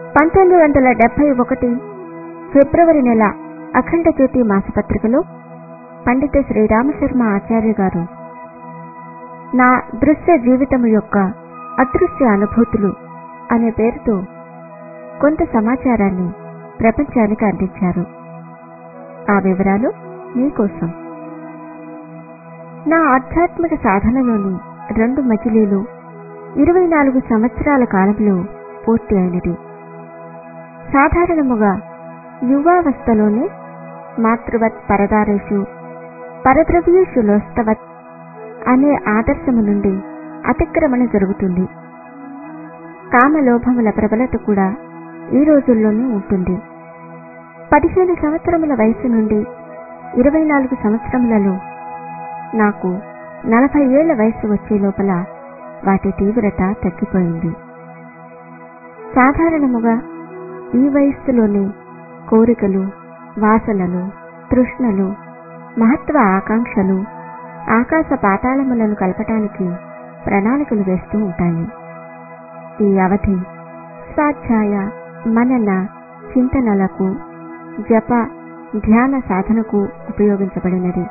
1971 ఫిబ్రవరి నెల అఖండ జ్యోతి మాసపత్రికలో పండిత శ్రీరామశర్మ ఆచార్య గారు నా దృశ్య జీవితము యొక్క అదృశ్య అనుభూతులు అనే పేరుతో కొంత సమాచారాన్ని ప్రపంచానికి అందించారు. ఆ వివరాలు మీకోసం. నా ఆధ్యాత్మిక సాధనలోని 2 మజిలీలు 24 సంవత్సరాల కాలంలో పూర్తి అయినది. సాధారణముగా యువావస్థలోనే మాతృవత్ పరదారేషు పరద్రవ్యేషు లోస్తవత్ అనే ఆదర్శము నుండి అతిక్రమణ జరుగుతుంది. కామలోభముల ప్రబలత కూడా ఈ రోజుల్లోనే ఉంటుంది. 15 సంవత్సరముల వయసు నుండి 24 సంవత్సరములలో నాకు 40 ఏళ్ల వయసు వచ్చే లోపల వాటి తీవ్రత తగ్గిపోయింది. సాధారణముగా ఈ వయస్సులోనే కోరికలు, వాసనలు, తృష్ణలు, మహత్వ ఆకాంక్షలు ఆకాశ పాతాళములను కలపటానికి ప్రణాళికలు వేస్తూ ఉంటాయి. ఈ అవధి స్వాధ్యాయ, మనన, చింతనలకు, జప, ధ్యాన సాధనకు ఉపయోగించబడినది.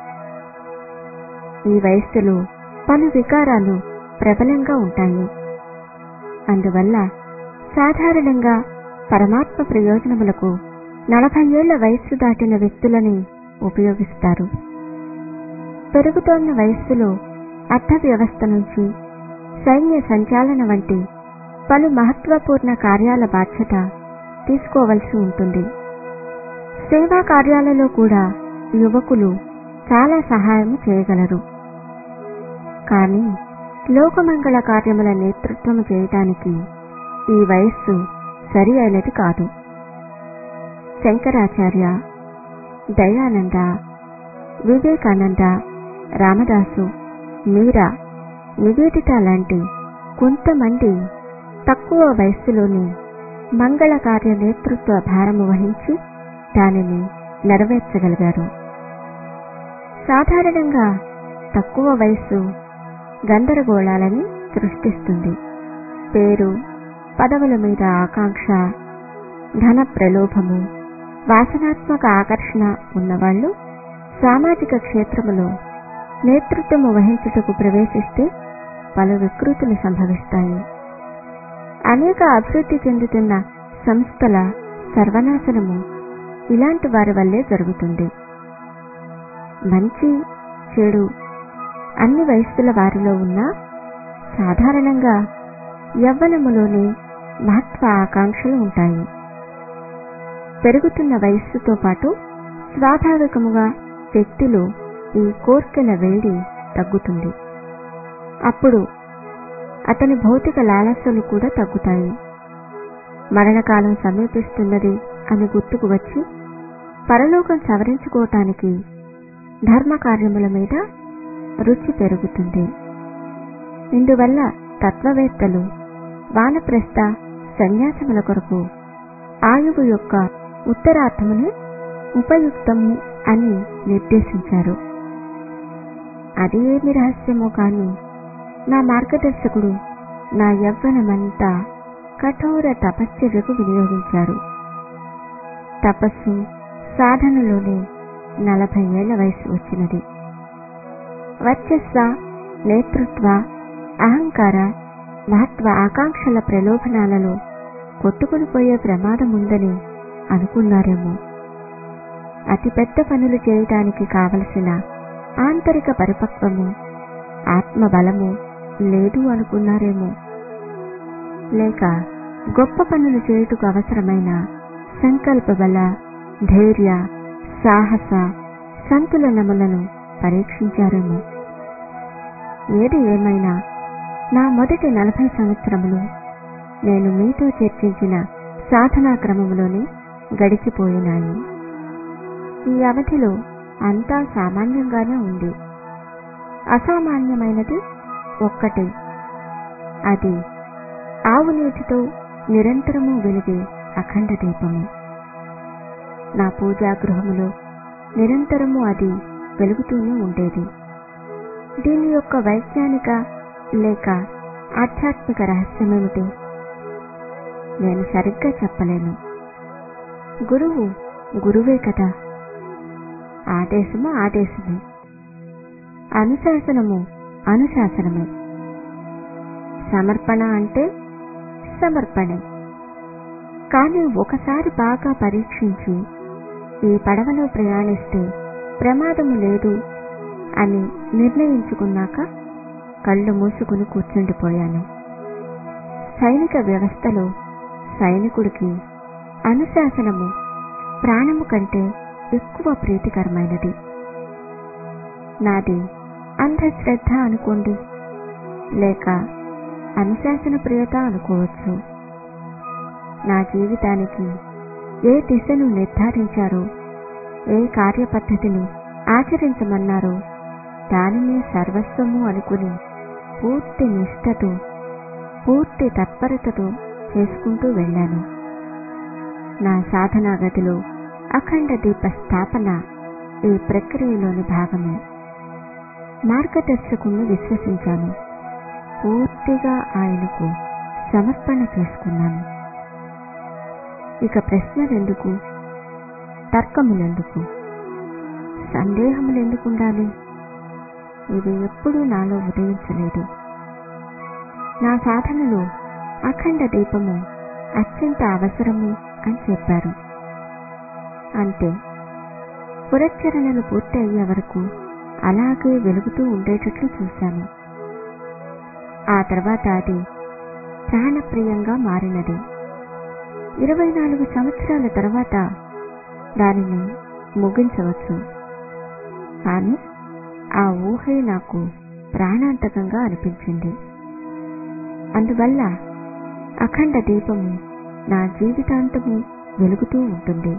ఈ వయస్సులో పలు వికారాలు ప్రబలంగా ఉంటాయి. అందువల్ల సాధారణంగా పరమాత్మ ప్రయోజనములకు 40 ఏళ్ల వయస్సు దాటిన వ్యక్తులని ఉపయోగిస్తారు. పెరుగుతోన్న వయస్సులో అర్థ వ్యవస్థ నుంచి సైన్య సంచాలన వంటి పలు మహత్వపూర్ణ కార్యాల బాధ్యత తీసుకోవలసి ఉంటుంది. సేవా కార్యాలలో కూడా యువకులు చాలా సహాయం చేయగలరు. కానీ లోకమంగళ కార్యముల నేతృత్వము చేయటానికి ఈ వయస్సు సరి అయినది కాదు. శంకరాచార్య, దయానంద, వివేకానంద, రామదాసు, మీరా, నివేదిత లాంటి కొంతమంది తక్కువ వయస్సులోనే మంగళ కార్య నేతృత్వ భారము వహించి దానిని నెరవేర్చగలిగారు. సాధారణంగా తక్కువ వయస్సు గందరగోళాలని సృష్టిస్తుంది. పేరు, పదవుల మీద ఆకాంక్ష, ధన ప్రలోభము, వాసనాత్మక ఆకర్షణ ఉన్నవాళ్లు సామాజిక క్షేత్రములో నేతృత్వము వహించుటకు ప్రవేశిస్తే పలు వికృతులు సంభవిస్తాయి. అనేక అభివృద్ధి చెందుతున్న సంస్థల సర్వనాశనము ఇలాంటి వారి వల్లే జరుగుతుంది. మంచి, చెడు అన్ని వయస్సుల వారిలో ఉన్నా సాధారణంగా యవ్వనములోనే మహత్వ ఆకాంక్షలు ఉంటాయి. పెరుగుతున్న వయస్సుతో పాటు స్వాభావికముగా వ్యక్తిలో ఈ కోర్కెల వేడి తగ్గుతుంది. అప్పుడు అతని భౌతిక లాలసలు కూడా తగ్గుతాయి. మరణకాలం సమీపిస్తున్నది అని గుర్తుకు వచ్చి పరలోకం సవరించుకోవటానికి ధర్మకార్యముల మీద రుచి పెరుగుతుంది. ఇందువల్ల తత్వవేత్తలు వానప్రస్థ సన్యాసముల కొరకు ఆయువు యొక్క ఉత్తరార్థమునే ఉపయుక్తము అని నిర్దేశించారు. అది ఏమి రహస్యమో కాని నా మార్గదర్శకుడు నా యవ్వనమంతా కఠోర తపశ్చర్యకు వినియోగించారు. తపస్సు, సాధనలోనే 40 ఏళ్ల వయసు వచ్చినది. వర్చస్వ, నేతృత్వ, అహంకార, మహత్వ ఆకాంక్షల ప్రలోభనాలలో కొట్టుకునిపోయే ప్రమాదముందని అనుకున్నారేమో. అతిపెద్ద పనులు చేయటానికి కావలసిన ఆంతరిక పరిపక్వము, ఆత్మబలము లేదు అనుకున్నారేమో. లేక గొప్ప పనులు చేయుటకు అవసరమైన సంకల్పబల, ధైర్య, సాహస సంతులనములను పరీక్షించారేమో. ఏది ఏమైనా నా మొదటి 40 సంవత్సరములు నేను మీతో చర్చించిన సాధనా క్రమములోనే గడిచిపోయినాయి. ఈ అవధిలో అంతా సామాన్యంగానే ఉంది. అసామాన్యమైనది ఒక్కటే. అది ఆవు నీటితో నిరంతరము వెలిగే అఖండ దీపము. నా పూజాగృహములో నిరంతరము అది వెలుగుతూనే ఉండేది. దీని యొక్క వైజ్ఞానిక లేక ఆధ్యాత్మిక రహస్యమేమిటి? నేను సరిగ్గా చెప్పలేను. గురువు గురువే కదా. ఆదేశము ఆదేశమే, అనుశాసనము అనుశాసనమే. సమర్పణ అంటే సమర్పణే. కానీ ఒకసారి బాగా పరీక్షించి ఈ పడవలో ప్రయాణిస్తే ప్రమాదము లేదు అని నిర్ణయించుకున్నాక కళ్ళు మూసుకుని కూర్చుండిపోయాను. సైనిక వ్యవస్థలో సైనికుడికి అనుశాసనము ప్రాణము కంటే ఎక్కువ ప్రీతికరమైనది. నాది అంధశ్రద్ధ అనుకోండి, లేక అనుశాసన ప్రియత అనుకోవచ్చు. నా జీవితానికి ఏ దిశను నిర్ధారించారో, ఏ కార్యపద్ధతిని ఆచరించమన్నారో దానిని సర్వస్వము అనుకుని పూర్తి నిష్ఠతో, పూర్తి తత్పరతతో చేసుకుంటూ వెళ్ళాను. నా సాధనా గదిలో అఖండ దీప స్థాపన ఈ ప్రక్రియలోని భాగమే. మార్గదర్శకుణ్ణి విశ్వసించాను. పూర్తిగా ఆయనకు సమర్పణ చేసుకున్నాను. ఇక ప్రశ్నలెందుకు, తర్కములెందుకు, సందేహములెందుకు ఉండాలి? ఇవి ఎప్పుడూ నాలో ఉదయించలేదు. నా సాధనలో అఖండ దీపము అత్యంత అవసరము అని చెప్పారు. అంతే. పురస్చరణలు పూర్తి అయ్యే వరకు అలాగే వెలుగుతూ ఉండేటట్లు చూశాను. ఆ తర్వాత అది ప్రాణప్రియంగా మారినది. 24 సంవత్సరాల తర్వాత దానిని ముగించవచ్చు. కానీ ఆ ఊహే నాకు ప్రాణాంతకంగా అనిపించింది. అందువల్ల అఖండ దీపము నా జీవితాంతము వెలుగుతూ ఉంటుంది.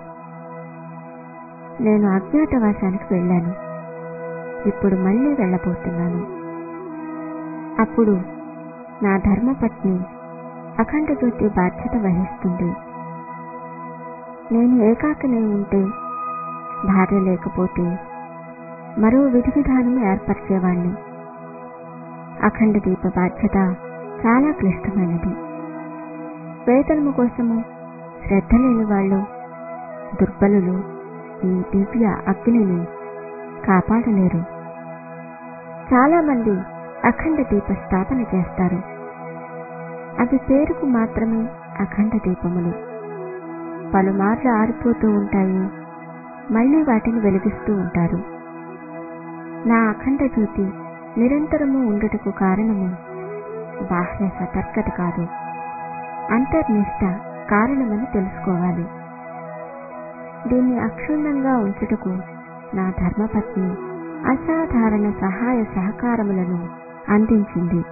నేను అజ్ఞాతవాసానికి వెళ్ళాను. ఇప్పుడు మళ్ళీ వెళ్ళబోతున్నాను. అప్పుడు నా ధర్మపత్ని అఖండ జ్యోతి బాధ్యత వహిస్తుంది. నేను ఏకాకినే ఉంటే, భార్య లేకపోతే మరో విధి విధానం ఏర్పరిచేవాణ్ణి. అఖండ దీప బాధ్యత చాలా క్లిష్టమైనది. వేతనము కోసము శ్రద్ధ లేని వాళ్ళు, దుర్బలులు ఈ దివ్య అగ్నిని కాపాడలేరు. చాలా మంది అఖండ దీప స్థాపన చేస్తారు. అవి పేరుకు మాత్రమే అఖండ దీపములు. పలుమార్లు ఆరిపోతూ ఉంటాయి, మళ్లీ వాటిని వెలిగిస్తూ ఉంటారు. నా అఖండ జ్యోతి నిరంతరము ఉండుటకు కారణము బాహ్య సతర్కత కాదు, అంతర్నిష్ట కారణమని తెలుసుకోవాలి. దీన్ని అక్షుణ్ణంగా ఉంచుటకు నా ధర్మపత్ని అసాధారణ సహాయ సహకారములను అందించింది.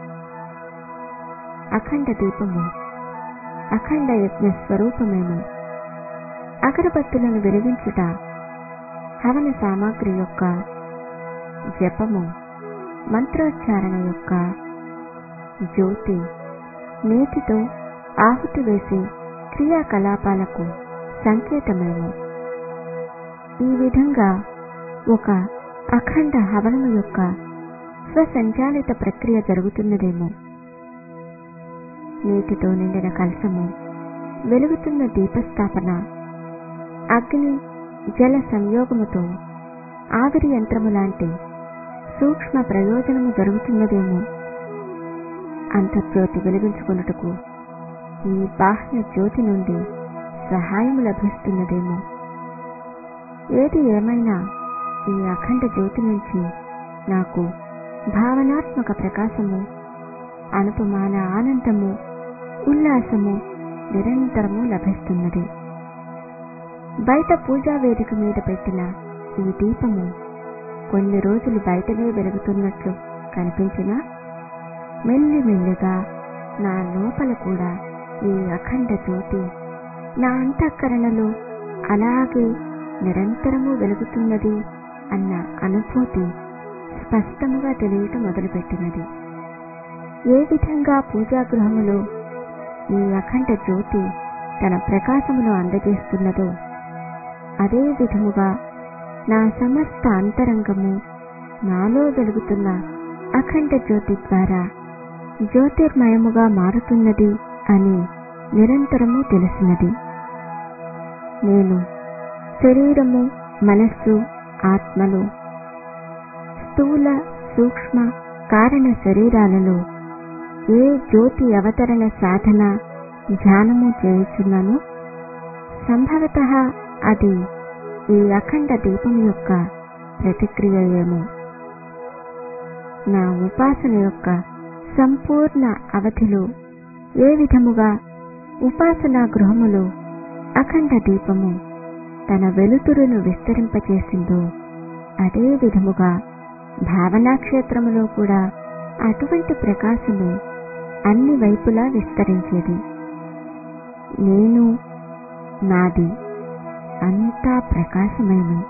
అఖండ దీపము అఖండ యజ్ఞ స్వరూపమేమో. అగరబత్తులను వెలిగించుట హవన సామాగ్రి యొక్క జపము, మంత్రోచ్చారణ యొక్క జ్యోతి, నేతితో ఆహుతి వేసే క్రియాకలాపాలకు సంకేతమేమో. ఈ విధంగా ఒక అఖండ హవనము యొక్క స్వసంచాలిత ప్రక్రియ జరుగుతున్నదేమో. నీటితో నిండిన కలశము, వెలుగుతున్న దీపస్థాపన, అగ్ని జల సంయోగముతో ఆవిరి యంత్రము లాంటి సూక్ష్మ ప్రయోజనము జరుగుతున్నదేమో. అంతర్జ్యోతి వెలిగించుకొనుటకు ఈ బాహ్య జ్యోతి నుండి సహాయము లభిస్తున్నదేమో. ఏది ఏమైనా ఈ అఖండ జ్యోతి నుంచి నాకు భావనాత్మక ప్రకాశము, అనుపమాన ఆనందము, ఉల్లాసము నిరంతరము లభిస్తున్నది. బయట పూజా వేదిక మీద పెట్టిన ఈ దీపము కొన్ని రోజులు బయటనే వెలుగుతున్నట్లు కనిపించినా, మెల్లిమెల్లిగా నా లోపల కూడా ఈ అఖండ జ్యోతి నా అంతఃకరణలో అలాగే నిరంతరము వెలుగుతున్నది అన్న అనుభూతి స్పష్టముగా తెలియటం మొదలుపెట్టినది. ఏ విధంగా పూజాగృహములో ఈ అఖండ జ్యోతి తన ప్రకాశమును అందజేస్తున్నదో, అదే విధముగా నా సమస్త అంతరంగము నాలో వెలుగుతున్న అఖండ జ్యోతి ద్వారా జ్యోతిర్మయముగా మారుతున్నది అని నిరంతరము తెలిసినది. నేను శరీరము, మనస్సు, ఆత్మలు, స్థూల, సూక్ష్మ, కారణ శరీరాలలో ఏ జ్యోతి అవతరణ సాధన ధ్యానము చేయుచున్నానో సంభవతః అది ఈ అఖండ దీపం యొక్క ప్రతిక్రియ ఏమో. నా ఉపాసన యొక్క సంపూర్ణ అవధిలో ఏ విధముగా ఉపాసనా గృహములో అఖండ దీపము తన వెలుతురును విస్తరింపచేసిందో అదే విధముగా భావనాక్షేత్రములో కూడా అటువంటి ప్రకాశము అన్ని వైపులా విస్తరించేది. నేను, నాది అంతా ప్రకాశమయమే.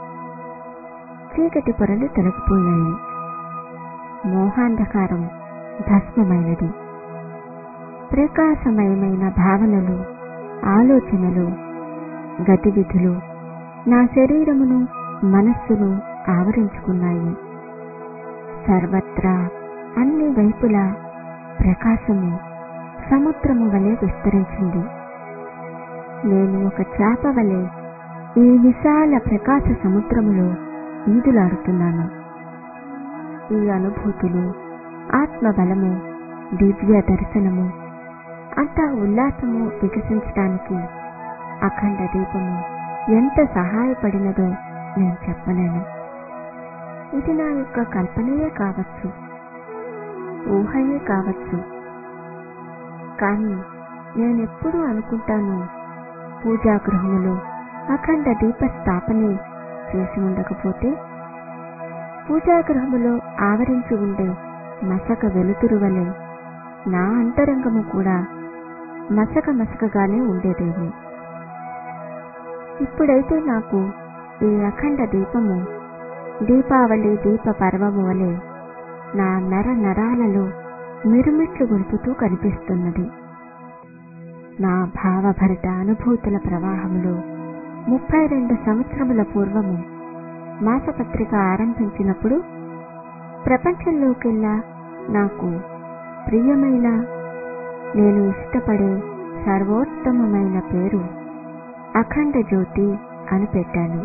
చీకటి పొరలు తొలగిపోయాయి. మోహాంధకారం భస్మమైనది. ప్రకాశమయమైన భావనలు, ఆలోచనలు, గతివిధులు నా శరీరమును, మనస్సును ఆవరించుకున్నాయి. సర్వత్రా అన్ని వైపులా ప్రకాశము సముద్రము వలె విస్తరించింది. నేను ఒక చేప వలె ఈ విశాల ప్రకాశ సముద్రములో ఈదులాడుతున్నాను. ఈ అనుభూతులు, ఆత్మబలము, దివ్య దర్శనము అంతా ఉల్లాసము వికసించడానికి అఖండ దీపము ఎంత సహాయపడినదో నేను చెప్పలేను. ఇది నా యొక్క కల్పనయే కావచ్చు, ఊహయే కావచ్చు. కానీ నేనెప్పుడూ అనుకుంటాను, పూజాగృహములో అఖండ దీప స్థాపనే చేసి ఉండకపోతే పూజాగృహములో ఆవరించి ఉండే మసక వెలుతురు వలె నా అంతరంగము కూడా మసకగానే ఉండేదేమో. ఇప్పుడైతే నాకు ఈ అఖండ దీపము దీపావళి దీప పర్వము వలె నా నర నరాలలో మిరుమిట్లు గొలుపుతూ కనిపిస్తున్నది. నా భావభరిత అనుభూతుల ప్రవాహములో 32 సంవత్సరముల పూర్వము మాసపత్రిక ఆరంభించినప్పుడు ప్రపంచంలోకెల్లా నాకు ప్రియమైన, నేను ఇష్టపడే సర్వోత్తమమైన పేరు అఖండ జ్యోతి అని పెట్టాను.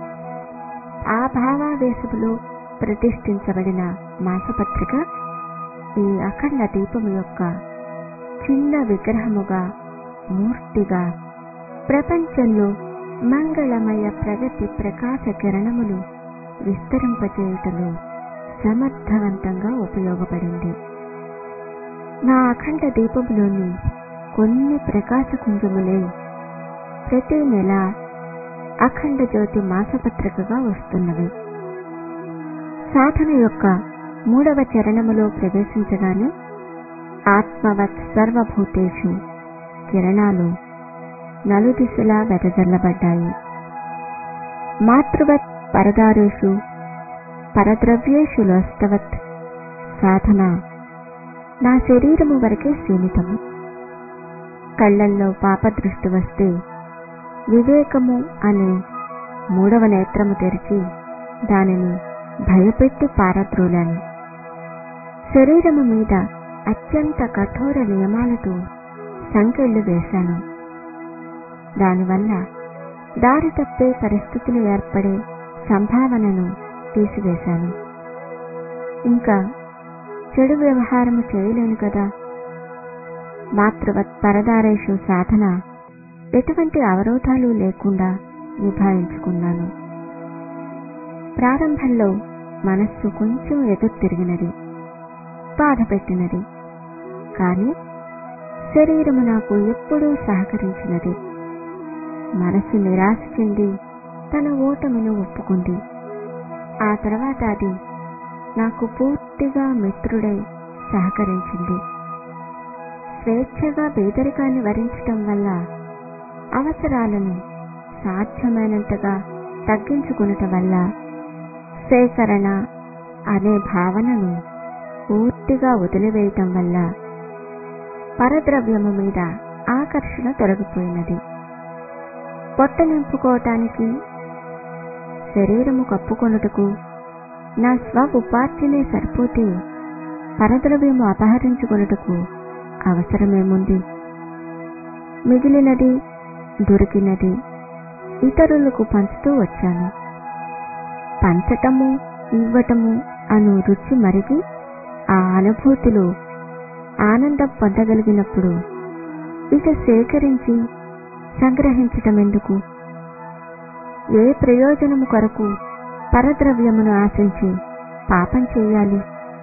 ఆ భావావేశములో ప్రతిష్ఠించబడిన మాసపత్రిక ఈ అఖండ దీపము యొక్క చిన్న విగ్రహముగా, మూర్తిగా ప్రపంచంలో మంగళమయ ప్రగతి ప్రకాశ కిరణములు విస్తరింపచేయుటలో సమర్థవంతంగా ఉపయోగపడింది. నా అఖండ దీపములోని కొన్ని ప్రకాశ కుంజములే ప్రతి నెల అఖండ జ్యోతి మాసపత్రికగా వస్తున్నవి. సాధన యొక్క 3వ చరణములో ప్రవేశించగానే ఆత్మవత్ సర్వభూతేషు కిరణాలు నలుదిశలా వెదజల్లబడ్డాయి. మాతృవత్ పరదారేషు పరద్రవ్యేషు లోస్తవత్ సాధన నా శరీరము వరకే సీమితము. కళ్లల్లో పాపదృష్టి వస్తే వివేకము అనే 3వ నేత్రము తెరిచి దానిని భయపెట్టి పారద్రోలాను. శరీరము మీద అత్యంత కఠోర నియమాలతో సంకెళ్ళు వేశాను. దానివల్ల దారి తప్పే పరిస్థితులు ఏర్పడే సంభావనను తీసివేశాను. ఇంకా చెడు వ్యవహారము చేయలేను కదా. మాతృవత్ పరదారేషు సాధన ఎటువంటి అవరోధాలు లేకుండా నిభాయించుకున్నాను. ప్రారంభంలో మనస్సు కొంచెం ఎదురు తిరిగినది, బాధ పెట్టినది. కానీ శరీరము నాకు ఎప్పుడూ సహకరించినది. మనసు నిరాశ చెంది తన ఓటమిని ఒప్పుకుంది. ఆ తర్వాత అది నాకు పూర్తిగా మిత్రుడై సహకరించింది. స్వేచ్ఛగా పేదరికాన్ని వరించటం వల్ల అవసరాలను సాధ్యమైనంతగా తగ్గించుకునటం వల్ల సేకరణ అనే భావనను పూర్తిగా వదిలివేయటం వల్ల పరద్రవ్యము మీద ఆకర్షణ తొలగిపోయినది. పొట్ట నింపుకోవటానికి, శరీరము కప్పుకొనుటకు నా స్వ ఉపార్జనే సరిపోతే పరద్రవ్యము అపహరించుకొనుటకు అవసరమేముంది? మిగిలినది, దొరికినది ఇతరులకు పంచుతూ వచ్చాను. పంచటము, ఇవ్వటము అను రుచి మరిగి ఆ అనుభూతిలో ఆనందం పొందగలిగినప్పుడు ఇక సేకరించి సంగ్రహించటమెందుకు? ఏ ప్రయోజనము కొరకు పరద్రవ్యమును ఆశించి పాపం చేయాలి?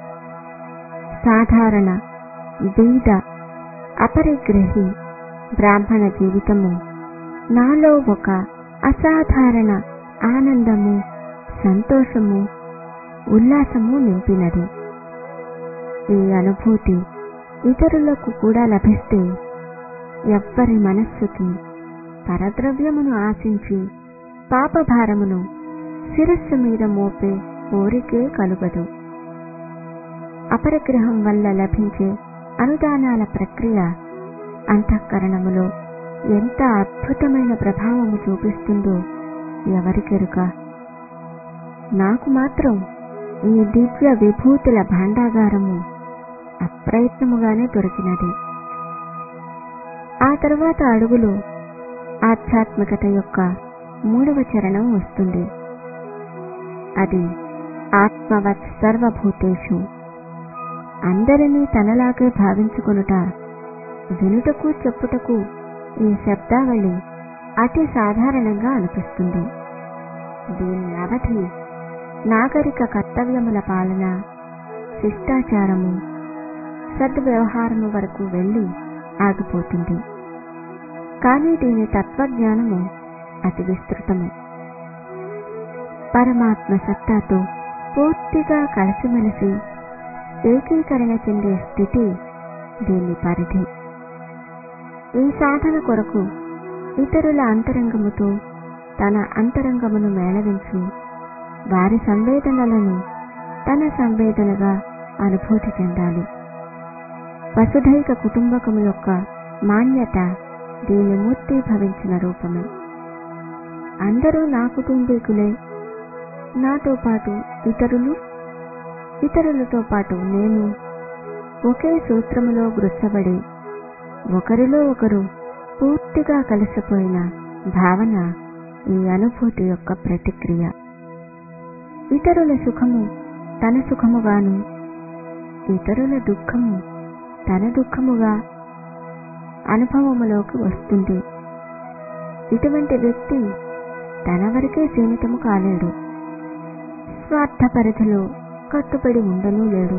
సాధారణ బీద అపరిగ్రహి బ్రాహ్మణ జీవితము నాలో ఒక అసాధారణ ఆనందము, సంతోషము, ఉల్లాసము నింపినది. ఈ అనుభూతి ఇతరులకు కూడా లభిస్తే ఎవ్వరి మనస్సుకి పరద్రవ్యమును ఆశించి పాపభారమును శిరస్సు మీద మోపే కోరికే కలుగదు. అపరిగ్రహం వల్ల లభించే అనుదానాల ప్రక్రియ అంతఃకరణములో ఎంత అద్భుతమైన ప్రభావము చూపిస్తుందో ఎవరికెరుక? నాకు మాత్రం ఈ దివ్య విభూతుల భాండాగారము అప్రయత్నముగానే దొరికినది. ఆ తరువాత అడుగులో ఆధ్యాత్మికత యొక్క 3వ చరణం వస్తుంది. అది ఆత్మవత్ సర్వభూతేషు. అందరినీ తనలాగే భావించుకొనుట వినుటకు చెప్పుటకు ఈ శబ్దావళి అతి సాధారణంగా అనిపిస్తుంది. దీని అవధి నాగరిక కర్తవ్యముల పాలన, శిష్టాచారము, సద్వ్యవహారము వరకు వెళ్ళి ఆగిపోతుంది. కానీ దీని తత్వజ్ఞానము అతి విస్తృతము. పరమాత్మ సత్తాతో పూర్తిగా కలిసిమెలిసి ఏకీకరణ చెందే స్థితి దీని పరిధి. ఈ సాధన కొరకు ఇతరుల అంతరంగముతో తన అంతరంగమును మేళవించి వారి సంవేదనలను తన సంవేదనగా అనుభూతి చెందాలి. వసుధైక కుటుంబకము యొక్క మాన్యత దీని మూర్తీభవించిన రూపము. అందరూ నా కుటుంబీకులే, నాతో పాటు ఇతరులు, ఇతరులతో పాటు నేను ఒకే సూత్రములో గుచ్చబడి ఒకరిలో ఒకరు పూర్తిగా కలిసిపోయిన భావన ఈ అనుభూతి యొక్క ప్రతిక్రియ. ఇతరుల సుఖము తన సుఖముగాను, ఇతరుల దుఃఖము తన దుఃఖముగా అనుభవములోకి వస్తుంది. ఇటువంటి వ్యక్తి తన వరకే సీమితము కాలేడు. స్వార్థ పరిధిలో కట్టుబడి ఉండనూ లేడు.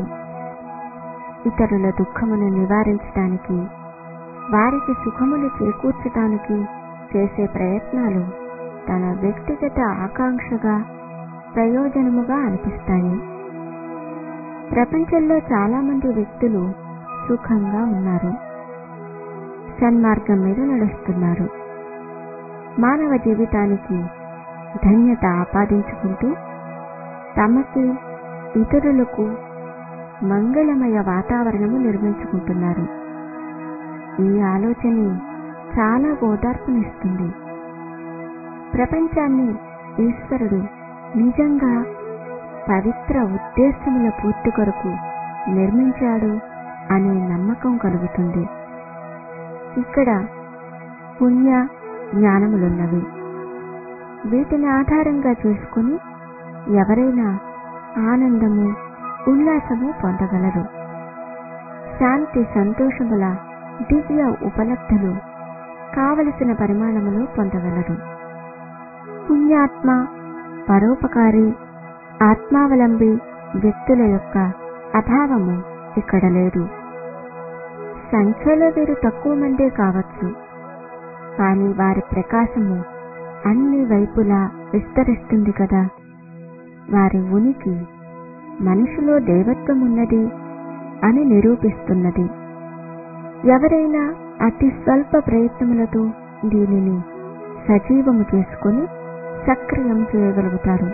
ఇతరుల దుఃఖమును నివారించడానికి, వారికి సుఖములు చేకూర్చటానికి చేసే ప్రయత్నాలు తన వ్యక్తిగత ఆకాంక్షగా, ప్రయోజనముగా అనిపిస్తాయి. ప్రపంచంలో చాలా మంది వ్యక్తులు సుఖంగా ఉన్నారు, సన్మార్గం మీద నడుస్తున్నారు. మానవ జీవితానికి ధన్యత ఆపాదించుకుంటూ తమకి, ఇతరులకు మంగళమయ వాతావరణము నిర్మించుకుంటున్నారు. ఈ ఆలోచనే చాలా ఓదార్పునిస్తుంది. ప్రపంచాన్ని ఈశ్వరుడు నిజంగా పవిత్ర ఉద్దేశముల పూర్తి కొరకు నిర్మించాడు అనే నమ్మకం కలుగుతుంది. ఇక్కడ పుణ్య జ్ఞానములున్నవి. వీటిని ఆధారంగా చేసుకుని ఎవరైనా ఆనందము, ఉల్లాసము పొందగలరు. శాంతి, సంతోషముల దివ్య ఉపలబ్ధులు కావలసిన పరిమాణములో పొందగలరు. పుణ్యాత్మ, పరోపకారి, ఆత్మావలంబి వ్యక్తుల యొక్క అభావము ఇక్కడ లేదు. సంఖ్యలో వీరు తక్కువ మందే కావచ్చు, కానీ వారి ప్రకాశము అన్ని వైపులా విస్తరిస్తుంది కదా. వారి ఉనికి మనిషిలో దైవత్వం ఉన్నది అని నిరూపిస్తున్నది. ఎవరైనా అతి స్వల్ప ప్రయత్నములతో దీనిని సజీవము చేసుకుని సక్రియం చేయగలుగుతారు.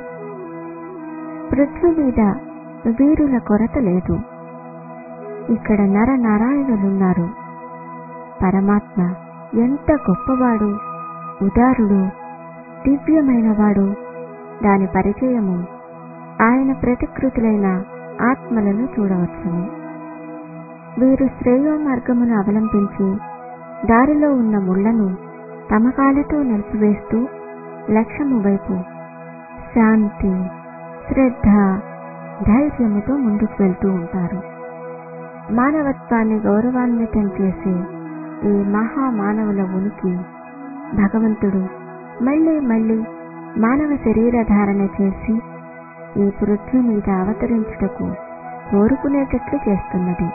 పృథ్వీ మీద వీరుల కొరత లేదు. ఇక్కడ నర నారాయణులున్నారు. పరమాత్మ ఎంత గొప్పవాడు, ఉదారుడు, దివ్యమైనవాడు, దాని పరిచయము ఆయన ప్రతికృతులైన ఆత్మలను చూడవచ్చును. వీరు శ్రేయో మార్గమును అవలంబించి దారిలో ఉన్న ముళ్లను తమ కాలితో నలిపివేస్తూ లక్ష్యము వైపు శాంతి, శ్రద్ధ, ధైర్యముతో ముందుకు వెళ్తూ ఉంటారు. మానవత్వాన్ని గౌరవాన్వితం చేసే ఈ మహామానవుల ఉనికి భగవంతుడు మళ్ళీ మళ్ళీ మానవ శరీర ధారణ చేసి ఈ పృథ్వీ మీద అవతరించుటకు కోరుకునేటట్లు చేస్తున్నది.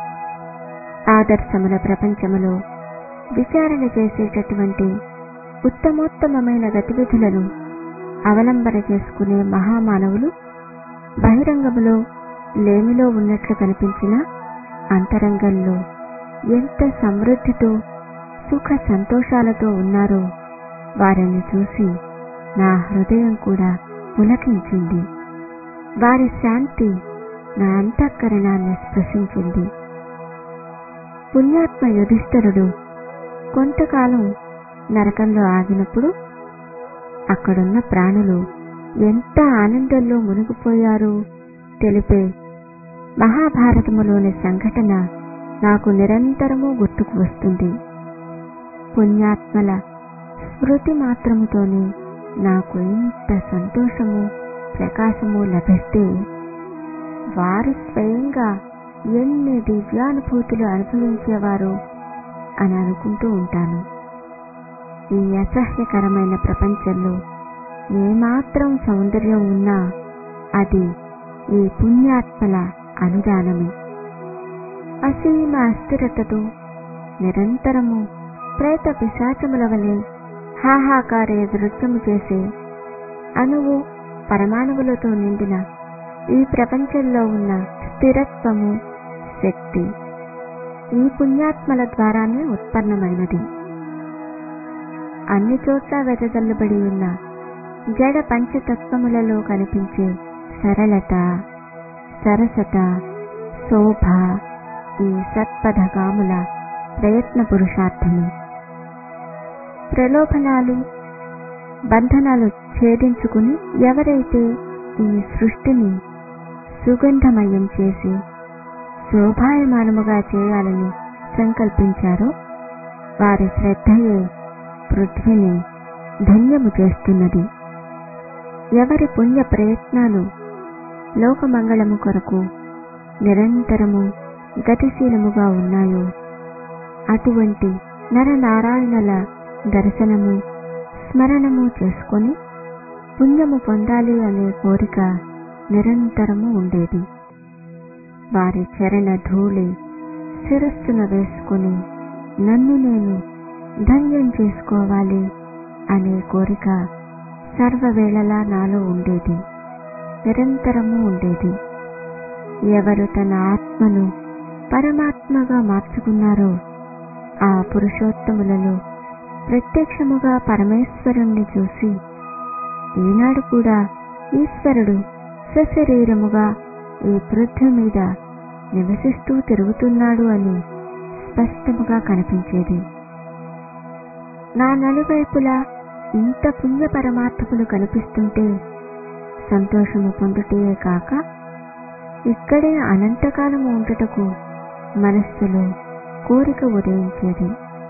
ఆదర్శముల ప్రపంచములో విచారణ చేసేటటువంటి ఉత్తమోత్తమైన గతివిధులను అవలంబన చేసుకునే మహామానవులు బహిరంగములో లేమిలో ఉన్నట్లు కనిపించిన అంతరంగంలో ఎంత సమృద్ధితో సుఖ సంతోషాలతో ఉన్నారో వారిని చూసి నా హృదయం కూడా పులకించింది. వారి శాంతి నా అంతఃకరణాన్ని స్పృశించింది. పుణ్యాత్మ యుధిష్ఠిరుడు కొంతకాలం నరకంలో ఆగినప్పుడు అక్కడున్న ప్రాణులు ఎంత ఆనందంలో మునిగిపోయారో తెలిపే మహాభారతములోని సంఘటన నాకు నిరంతరము గుర్తుకు వస్తుంది. పుణ్యాత్మల స్మృతి మాత్రముతోనే నాకు ఇంత సంతోషము, ప్రకాశము లభిస్తే వారు స్వయంగా ఎన్ని దివ్యానుభూతులు అనుభవించేవారు అని అనుకుంటూ ఉంటాను. ఈ అసహ్యకరమైన ప్రపంచంలో ఏమాత్రం సౌందర్యం ఉన్నా అది ఈ పుణ్యాత్మల అనుదానమే. అసీమ అస్థిరతతో నిరంతరము ప్రేత పిశాచముల వలె హాహాకారే నృత్యము చేసే అణువు పరమాణువులతో నిండిన ఈ ప్రపంచంలో ఉన్న స్థిరత్వము, శక్తి ఈ పుణ్యాత్మల ద్వారానే ఉత్పన్నమైనది. అన్ని చోట్ల వెదజల్లుబడి ఉన్న జడ పంచతత్వములలో కనిపించే సరళత, సరసత, శోభ ఈ సత్పథగాముల ప్రయత్న పురుషార్థము. ప్రలోభనాలు, బంధనాలు ఛేదించుకుని ఎవరైతే ఈ సృష్టిని సుగంధమయం చేసి శోభాయమానముగా చేయాలని సంకల్పించారో వారి శ్రద్ధయే పృథ్వీని ధన్యము చేస్తున్నది. ఎవరి పుణ్య ప్రయత్నాలు లోకమంగళము కొరకు నిరంతరము గతిశీలముగా ఉన్నాయో అటువంటి నరనారాయణుల దర్శనము, స్మరణము చేసుకొని పుణ్యము పొందాలి అనే కోరిక నిరంతరము ఉండేది. వారి చరణ ధూళి శిరస్సున వేసుకుని నన్ను నేను ధన్యం చేసుకోవాలి అనే కోరిక సర్వవేళలా నాలో ఉండేది, నిరంతరము ఉండేది. ఎవరు తన ఆత్మను పరమాత్మగా మార్చుకున్నారో ఆ పురుషోత్తములలో ప్రత్యక్షముగా పరమేశ్వరుణ్ణి చూసి ఈనాడు కూడా ఈశ్వరుడు సశరీరముగా ఈ పృథ్వీ మీద నివసిస్తూ తిరుగుతున్నాడు అని స్పష్టముగా కనిపించేది. నా నలువైపులా ఇంత పుణ్య పరమాత్మలు కనిపిస్తుంటే సంతోషము పొందుటయే కాక ఇక్కడే అనంతకాలము ఉండుటకు మనస్సులో కోరిక ఉదయించేది.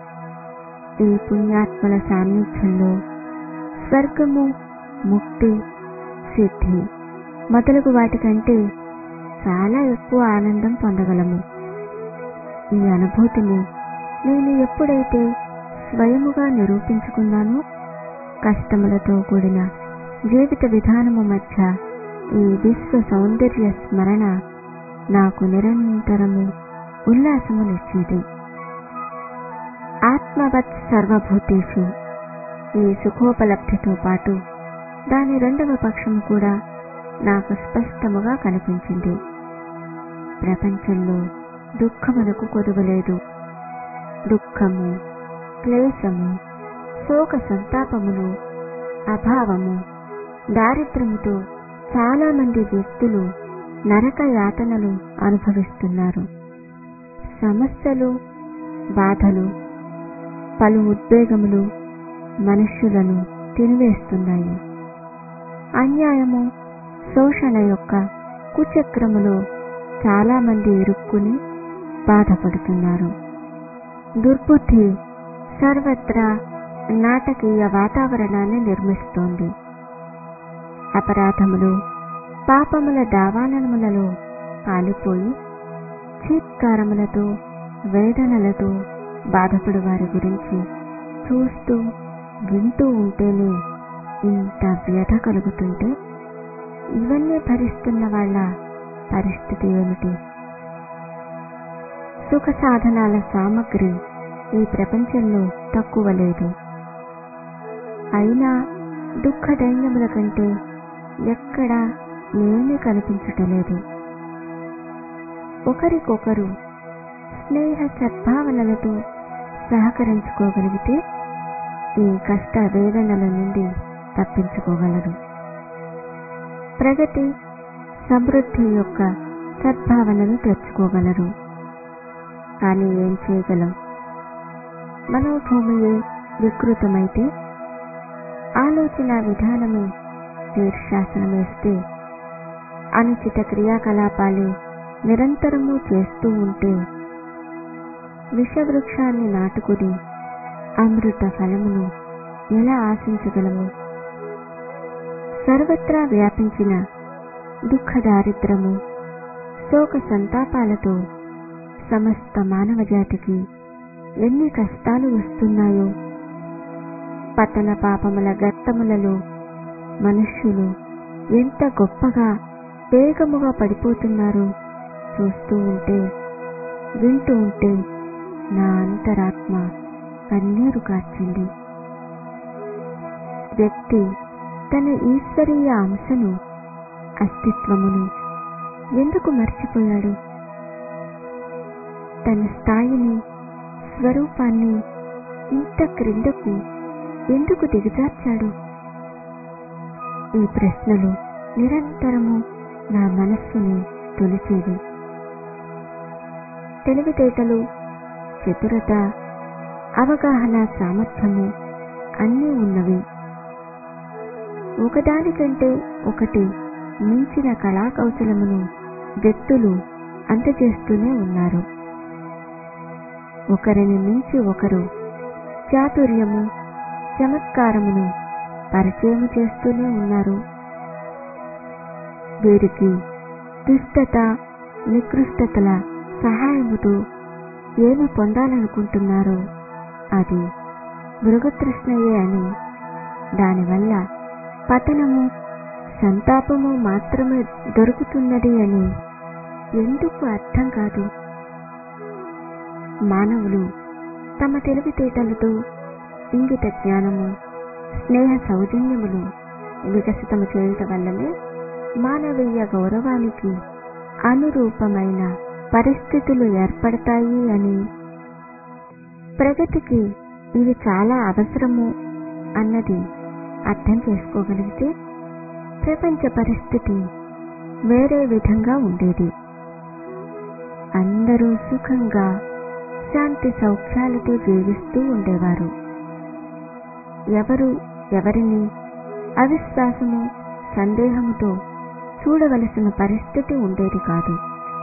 ఈ పుణ్యాత్మల సాన్నిధ్యంలో స్వర్గము, ముక్తి, సిద్ధి మొదలగు వాటికంటే చాలా ఎక్కువ ఆనందం పొందగలము. ఈ అనుభూతిని నేను ఎప్పుడైతే స్వయముగా నిరూపించుకున్నానో కష్టములతో కూడిన జీవిత విధానము మధ్య ఈ విశ్వ సౌందర్య స్మరణ నాకు నిరంతరము ఉల్లాసమునిచ్చేది. ఆత్మవత్ సర్వభూతేషు ఈ సుఖోపలబ్ధితో పాటు దాని రెండవ పక్షము కూడా నాకు స్పష్టముగా కనిపించింది. ప్రపంచంలో దుఃఖమునకు కొదువలేదు. దుఃఖము, క్లేశము, శోక సంతాపములు, అభావము, దారిద్ర్యముతో చాలా మంది వ్యక్తులు నరక యాతనలు అనుభవిస్తున్నారు. సమస్యలు, బాధలు, పలు ఉద్వేగములు మనుష్యులను తినివేస్తున్నాయి. అన్యాయము, శోషణ యొక్క కుచక్రములో చాలా మంది ఇరుక్కుని బాధపడుతున్నారు. దుర్బుద్ధి సర్వత్రా నాటకీయ వాతావరణాన్ని నిర్మిస్తోంది. అపరాధములు, పాపముల దావానములలో కాలిపోయి చీత్కారములతో, వేదనలతో బాధపడు వారి గురించి చూస్తూ వింటూ ఉంటేనే ఇంత వ్యధ కలుగుతుంటే ఇవన్నీ భరిస్తున్న వాళ్ళ పరిస్థితి ఏమిటి? సుఖ సాధనాల సామగ్రి ఈ ప్రపంచంలో తక్కువ లేదు. అయినా దుఃఖ దైన్యముల కంటే ఎక్కడా ఏమీ కనిపించటలేదు. ఒకరికొకరు స్నేహ సద్భావనలతో సహకరించుకోగలిగితే ఈ కష్ట వేదనల నుండి తప్పించుకోగలరు. ప్రగతి, సమృద్ధి యొక్క సద్భావనను తెచ్చుకోగలరు. కానీ ఏం చేయగలం? మనోభూమియే వికృతమైతే, ఆలోచన విధానమే శీర్షాసనమేస్తే, అనుచిత క్రియాకలాపాలే నిరంతరము చేస్తూ ఉంటే విషవృక్షాన్ని నాటుకుని అమృత ఫలమును ఎలా ఆశించగలము? సర్వత్రా వ్యాపించిన దుఃఖ దారిద్రము, శోక సంతాపాలతో సమస్త మానవ జాతికి ఎన్ని కష్టాలు వస్తున్నాయో, పతన పాపముల గర్తములలో మనుష్యులు ఎంత గొప్పగా వేగముగా పడిపోతున్నారో చూస్తూ ఉంటే, వింటూ ఉంటే నా అంతరాత్మ కన్నీరు కార్చింది. వ్యక్తి తన ఈశ్వరీయ అంశను, అస్తిత్వమును ఎందుకు మర్చిపోయాడు? తన స్థాయిని, స్వరూపాన్ని ఇంత క్రిందకు ఎందుకు దిగజార్చాడు? ఈ ప్రశ్నలు నిరంతరము నా మనస్సుని తొలిచేవి. తెలివితేటలు, చతురత, అవగాహన సామర్థ్యము అన్నీ ఉన్నవి. ఒకదానికంటే ఒకటి మించిన కళాకౌశలమును వ్యక్తులు అందజేస్తూనే ఉన్నారు. ఒకరిని మించి ఒకరు చాతుర్యము, చమత్కారమును పరిచయం చేస్తూనే ఉన్నారు. వీరికి దుష్టత, నికృష్టతల సహాయముతో ఏమి పొందాలనుకుంటున్నారో అది మృగతృష్ణయే అని, దానివల్ల పతనము, సంతాపము మాత్రమే దొరుకుతున్నది అని ఎందుకు అర్థం కాదు? మానవులు తమ తెలివితేటలతో, ఇంగిత జ్ఞానము, స్నేహ సౌజన్యములు వికసితము చేయటం వల్లనే మానవీయ గౌరవానికి అనురూపమైన పరిస్థితులు ఏర్పడతాయి అని, ప్రగతికి ఇవి చాలా అవసరము అన్నది అర్థం చేసుకోగలిగితే ప్రపంచ పరిస్థితి వేరే విధంగా ఉండేది. అందరూ సుఖంగా, శాంతి సౌఖ్యాలతో జీవిస్తూ ఉండేవారు. ఎవరు ఎవరిని అవిశ్వాసము, సందేహముతో చూడవలసిన పరిస్థితి ఉండేది కాదు.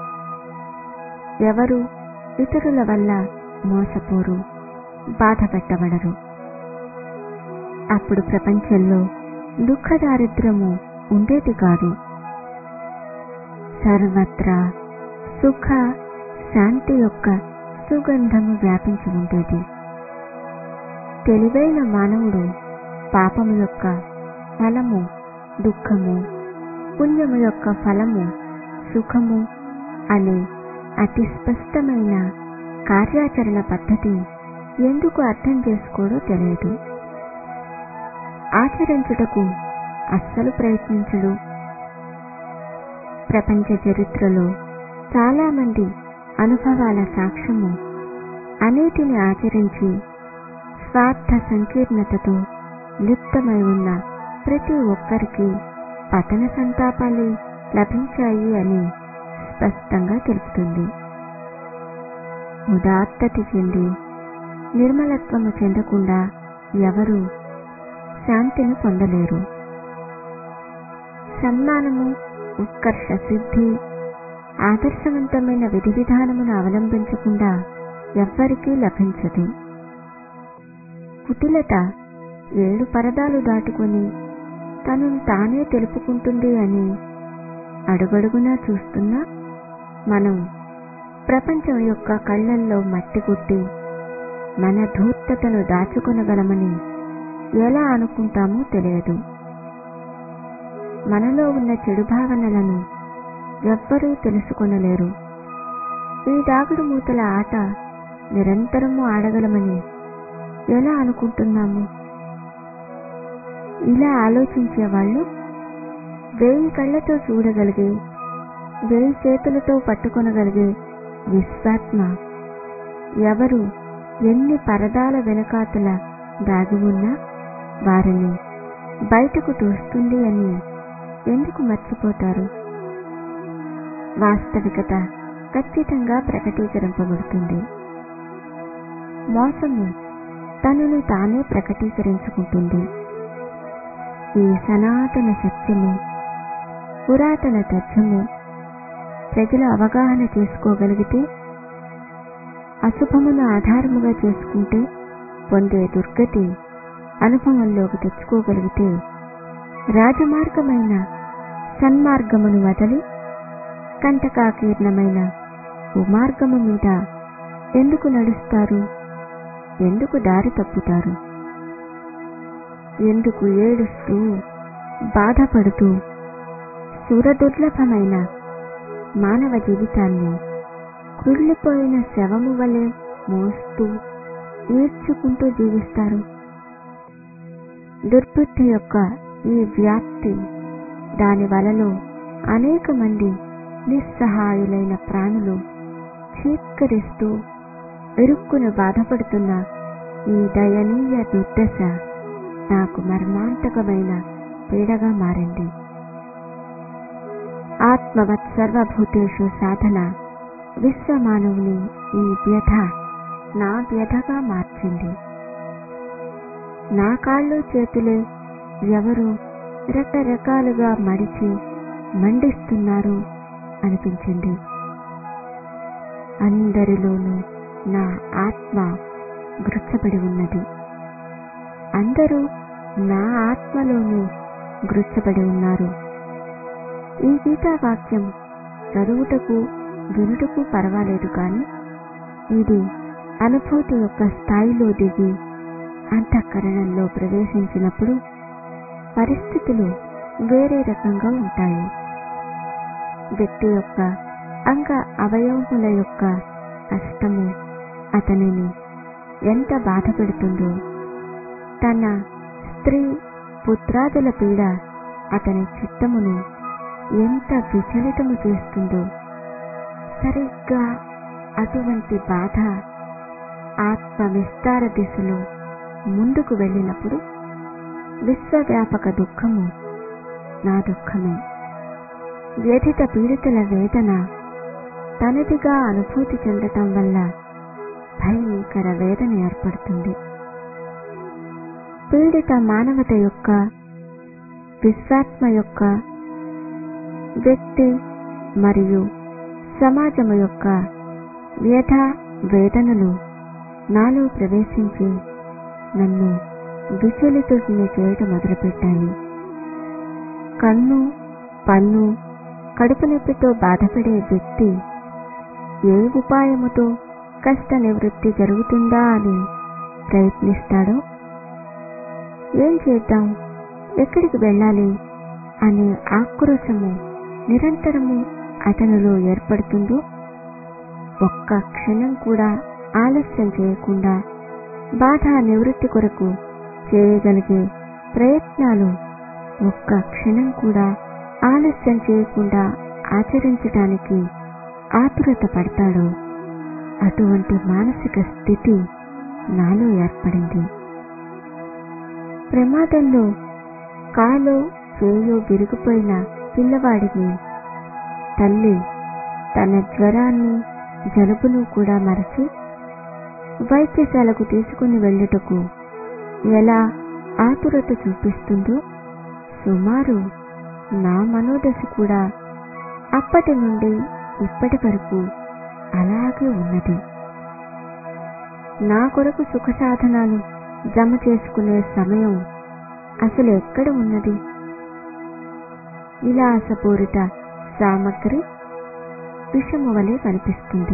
ఎవరు ఇతరుల వల్ల మోసపోరు, బాధపెట్టబడరు. అప్పుడు ప్రపంచంలో దుఃఖ దారిద్ర్యము ఉండేది కాదు. సర్వత్రా సుఖ, శాంతి యొక్క సుగంధము వ్యాపించి ఉండేది. తెలివైన మానవుడు పాపము యొక్క ఫలము దుఃఖము, పుణ్యము యొక్క ఫలము సుఖము అనే అతి స్పష్టమైన కార్యాచరణ పద్ధతి ఎందుకు అర్థం చేసుకోడో తెలియదు. ఆచరించుటకు అస్సలు ప్రయత్నించడు. ప్రపంచ చరిత్రలో చాలా మంది అనుభవాల సాక్ష్యము అన్నిటిని ఆచరించి స్వార్థ సంకీర్ణతతో లిప్తమై ఉన్న ప్రతి ఒక్కరికి పతన సంతాపాలే లభించాయి అని స్పష్టంగా తెలుపుతుంది. ఉదాత్తత చెంది నిర్మలత్వము చెందకుండా ఎవరూ శాంతిని పొందలేరు. సన్మానము, ఉత్కర్ష సిద్ధి, ఆదర్శవంతమైన విధి విధానమును అవలంబించకుండా ఎవ్వరికీ లభించదు. కుటిలత 7 పరదాలు దాటుకొని తనను తానే తెలుపుకుంటుంది అని అడుగడుగునా చూస్తున్నా మనం ప్రపంచం యొక్క కళ్ళల్లో మట్టి కొట్టి మన ధూర్తతను దాచుకొనగలమని ఎలా అనుకుంటామో తెలియదు. మనలో ఉన్న చెడు భావనలను ఎవ్వరూ తెలుసుకొనలేరు. ఈ దాగుడు మూతల ఆట నిరంతరము ఆడగలమని ఎలా అనుకుంటున్నాము? ఇలా ఆలోచించేవాళ్ళు 1000 కళ్ళతో చూడగలిగే, 1000 చేతులతో పట్టుకొనగలిగే విశ్వాత్మ ఎవరు ఎన్ని పరదాల వెనకాతల దాగి ఉన్నా వారిని బయటకు తోస్తుంది అని ఎందుకు మర్చిపోతారు? వాస్తవికత ఖచ్చితంగా ప్రకటీకరింపబడుతుంది. మోసము తనను తానే ప్రకటీకరించుకుంటుంది. ఈ సనాతన సత్యము, పురాతన తథ్యము ప్రజలు అవగాహన చేసుకోగలిగితే, అశుభమును ఆధారముగా చేసుకుంటే పొందే దుర్గతి అనుభవంలోకి తెచ్చుకోగలిగితే, రాజమార్గమైన సన్మార్గమును వదలి కంటకాకీర్ణమైన కుమార్గము మీద ఎందుకు నడుస్తారు? ఎందుకు దారి తప్పుతారు? ఎందుకు ఏడుస్తూ బాధపడుతూ సురదుర్లభమైన మానవ జీవితాన్ని కుళ్ళిపోయిన శవము వలె మోస్తూ ఈడ్చుకుంటూ జీవిస్తారు? దుర్బుద్ధి యొక్క ఈ వ్యాప్తి, దాని వలలో అనేక మంది నిస్సహాయులైన ప్రాణులు చీత్కరిస్తూ ఇరుక్కును బాధపడుతున్న ఈ దయనీయ దుర్దశ నాకు మర్మాంతకమైన పీడగా మారింది. ఆత్మవత్ సర్వభూతేషు సాధన విశ్వమానవుని ఈ వ్యధ నా వ్యధగా మార్చింది. నా కాళ్ళు చేతులే ఎవరు రకరకాలుగా మడిచి మండిస్తున్నారు అనిపించింది. అందరిలోనూ నా ఆత్మ గృచ్చబడి ఉన్నది. అందరూ నా ఆత్మలోనే గృచ్చబడి ఉన్నారు. ఈ గీతావాక్యం చదువుటకు వినుటకు పర్వాలేదు, కానీ ఇది అనుభూతి యొక్క స్థాయిలో దిగి అంతఃకరణంలో ప్రవేశించినప్పుడు పరిస్థితులు వేరే రకంగా ఉంటాయి. వ్యక్తి యొక్క అంగ అవయవముల యొక్క కష్టము అతనిని ఎంత బాధ పెడుతుందో, తన స్త్రీ పుత్రాదుల పీడ అతని చిత్తమును ఎంత విచలితము చేస్తుందో, సరిగ్గా అటువంటి బాధ ఆత్మ విస్తార దిశలో ముందుకు వెళ్ళినప్పుడు విశ్వవ్యాపక దుఃఖము నా దుఃఖమే. వ్యధిత పీడితుల వేదన తనదిగా అనుభూతి చెందటం వల్ల భయంకర వేదన ఏర్పడుతుంది. పీడిత మానవత యొక్క, విశ్వాత్మ యొక్క, వ్యక్తి మరియు సమాజము యొక్క వ్యధ వేదనలు నాలో ప్రవేశించి నన్ను విచలితుడిని చేయటం మొదలుపెట్టాయి. కన్ను, పన్ను, కడుపు నొప్పితో బాధపడే వ్యక్తి ఏ ఉపాయముతో కష్ట నివృత్తి జరుగుతుందా అని ప్రయత్నిస్తాడో, ఏం చేద్దాం, ఎక్కడికి వెళ్ళాలి అనే ఆక్రోశము నిరంతరము అతనిలో ఏర్పడుతుందో, ఒక్క క్షణం కూడా ఆలస్యం చేయకుండా బాధ నివృత్తి కొరకు చేయగలిగే ప్రయత్నాలు ఒక్క క్షణం కూడా ఆలస్యం చేయకుండా ఆచరించటానికి ఆతురత పడతాడో, అటువంటి మానసిక స్థితి నాలో ఏర్పడింది. ప్రమాదంలో కాలో చేయో విరిగిపోయిన పిల్లవాడిని తల్లి తన జ్వరాన్ని, జలుబును కూడా మరచి వైద్యశాలకు తీసుకుని వెళ్ళుటకు ఎలా ఆతురత చూపిస్తుందో, సుమారు నా మనోదశ కూడా అప్పటి నుండి ఇప్పటి వరకు అలాగే ఉన్నది. నా కొరకు సుఖ సాధనాలు జమ చేసుకునే సమయం అసలు ఎక్కడ ఉన్నది? విలాసపూరిత సామగ్రి విషము వలె కనిపిస్తుంది.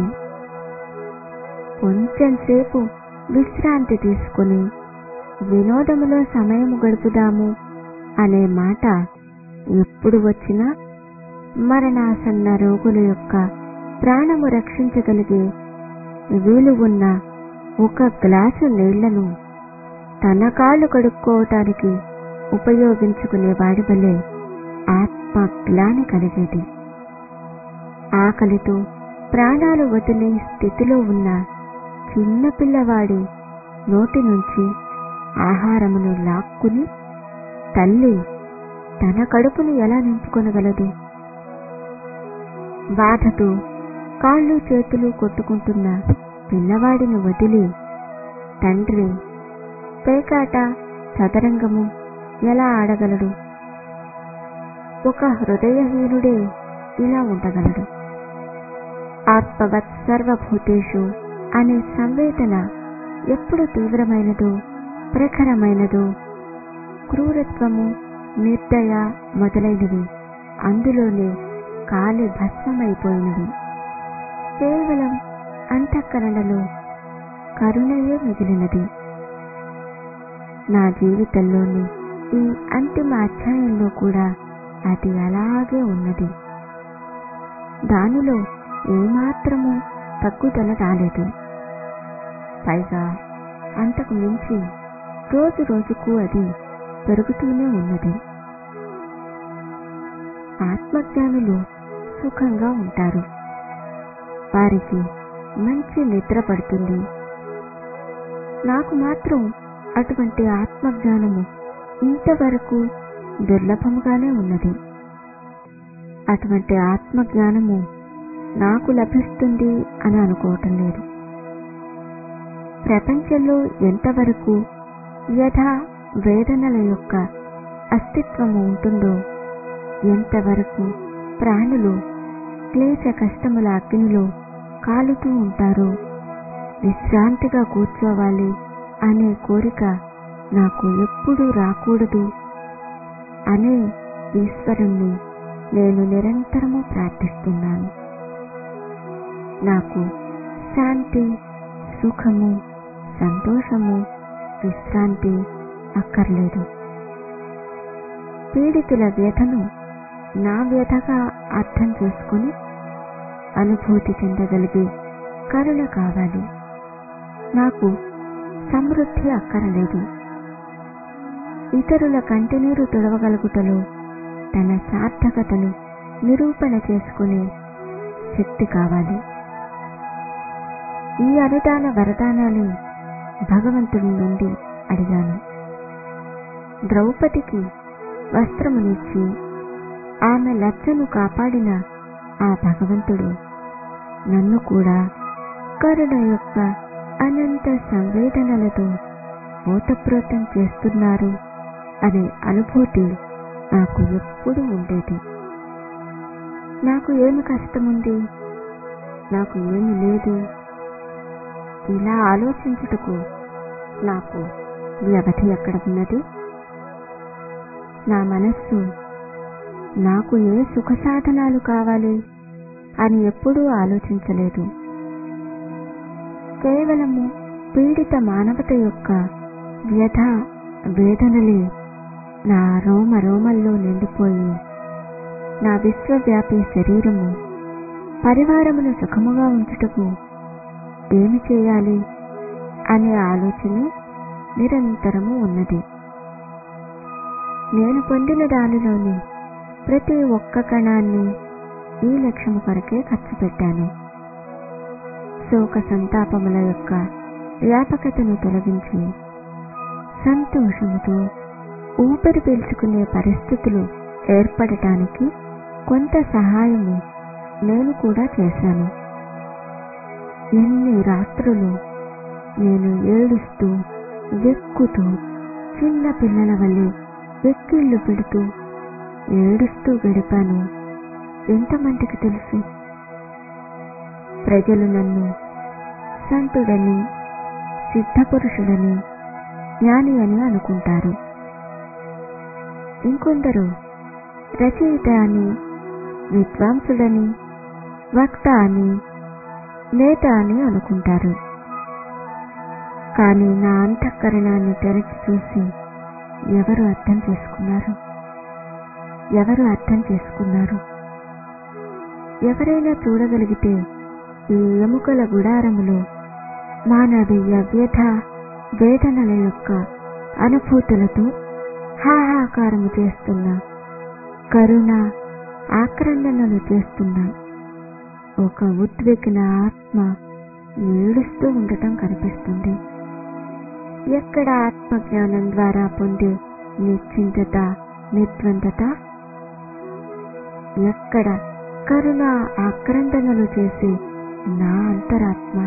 కొంచెంసేపు విశ్రాంతి తీసుకుని వినోదములో సమయము గడుపుదాము అనే మాట ఎప్పుడు వచ్చినా మరణాసన్న రోగుల యొక్క ప్రాణము రక్షించగలిగే వీలు ఉన్న ఒక గ్లాసు నీళ్లను తన కాళ్ళు కడుక్కోవటానికి ఉపయోగించుకునే వాడి వలె ఆత్మగ్లాని కలిగేది. ఆకలితో ప్రాణాలు వదిలే స్థితిలో ఉన్న చిన్న పిల్లవాడి నోటి నుంచి ఆహారమును లాక్కుని తల్లి తన కడుపును ఎలా నింపుకొనగలదు? బాధతో కాళ్ళు చేతులు కొట్టుకుంటున్న పిల్లవాడిని వదిలి తండ్రి పేకాట చదరంగము ఎలా ఆడగలడు? ఒక హృదయహీనుడే ఇలా ఉండగలడు. ఆత్మవత్ సర్వభూతేషు అనే సంవేదన ఎప్పుడు తీవ్రమైనదో, ప్రఖరమైనదో, క్రూరత్వము, నిర్దయ మొదలైనవి అందులోనే కాలి భస్మమైపోయినవి. కేవలం అంతఃకరణలో కరుణయే మిగిలినది. నా జీవితంలోని ఈ అంతిమ అధ్యాయంలో కూడా అది అలాగే ఉన్నది. దానిలో ఏమాత్రమూ తగ్గుదల రాలేదు. పైగా అంతకు మించి రోజు రోజుకు అది పెరుగుతూనే ఉన్నది. ఆత్మజ్ఞానులు సుఖంగా ఉంటారు. వారికి మంచి నిద్ర పడుతుంది. నాకు మాత్రం అటువంటి ఆత్మజ్ఞానము ఇంతవరకు దుర్లభముగానే ఉన్నది. అటువంటి ఆత్మజ్ఞానము నాకు లభిస్తుంది అని అనుకోవటం లేదు. ప్రపంచంలో ఎంతవరకు వ్యధ వేదనల యొక్క అస్తిత్వము ఉంటుందో, ఎంతవరకు ప్రాణులు క్లేశ కష్టముల అగ్నిలో కాలుతూ ఉంటారో, విశ్రాంతిగా కూర్చోవాలి అనే కోరిక నాకు ఎప్పుడూ రాకూడదు అనే ఈశ్వరుణ్ణి నేను నిరంతరము ప్రార్థిస్తున్నాను. నాకు శాంతి, సుఖము, సంతోషము, విశ్రాంతి అక్కర్లేదు. పీడితుల వ్యధను నా వ్యధగా అర్థం చేసుకుని అనుభూతి చెందగలిగే కరుణ కావాలి. నాకు సమృద్ధి అక్కరలేదు. ఇతరుల కంటినీరు తుడవగలుగుటలో తన సార్థకతను నిరూపణ చేసుకునే శక్తి కావాలి. ఈ అనుదాన వరదానాలు భగవంతుడి నుండి అడిగాను. ద్రౌపదికి వస్త్రమునిచ్చి ఆమె లజ్జను కాపాడిన ఆ భగవంతుడు నన్ను కూడా కరుణ యొక్క అనంత సంవేదనలతో ఓతప్రోతం చేస్తున్నారు అనే అనుభూతి నాకు ఎప్పుడూ ఉండేది. నాకు ఏమి కష్టముంది, నాకు ఏమి లేదు, ఇలా ఆలోచించుటకు నాకు వ్యవధి ఎక్కడ ఉన్నది? నా మనస్సు నాకు ఏ సుఖ సాధనాలు కావాలి అని ఎప్పుడూ ఆలోచించలేదు. కేవలము పీడిత మానవత యొక్క వ్యధ వేదనలే నా రోమ రోమల్లో నిండిపోయి నా విశ్వవ్యాపి శరీరము పరివారమును సుఖముగా ఉంచుటకు ఏమి చేయాలి అనే ఆలోచనే నిరంతరము ఉన్నది. నేను పొందిన దానిలోని ప్రతి ఒక్క కణాన్ని ఈ లక్ష్యము కొరకే ఖర్చు పెట్టాను. శోక సంతాపముల యొక్క వ్యాపకతను తొలగించి సంతోషముతో ఊపిరి పీల్చుకునే పరిస్థితులు ఏర్పడటానికి కొంత సహాయము నేను కూడా చేశాను. ఎన్ని రాత్రులు నేను ఏడుస్తూ వెక్కుతూ చిన్న పిల్లల వల్లే వెక్కిళ్ళు పెడుతూ ఏడుస్తూ గడిపాను ఎంతమందికి తెలుసు? ప్రజలు నన్ను సంతుడని, సిద్ధపురుషుడని, జ్ఞాని అని అనుకుంటారు. ఇంకొందరు రచయిత అని, విద్వాంసుడని, వక్త అని, నేత అని అనుకుంటారు. కానీ నా అంతఃకరణాన్ని తెరచి చూసి ఎవరు అర్థం చేసుకున్నారు? ఎవరైనా చూడగలిగితే ఈ ఎముకల గుడారములో మానవీయ వ్యధ వేదనల యొక్క అనుభూతులతో హాహాకారము చేస్తున్న, కరుణ ఆక్రందనలు చేస్తున్న ఒక ఉద్విగ్న ఆత్మ ఏడుస్తూ ఉండటం కనిపిస్తుంది. ఎక్కడ ఆత్మజ్ఞానం ద్వారా పొందే నిశ్చింతత, నిర్ద్వందత? ఎక్కడ కరుణ ఆక్రందనలు చేసే నా అంతరాత్మ?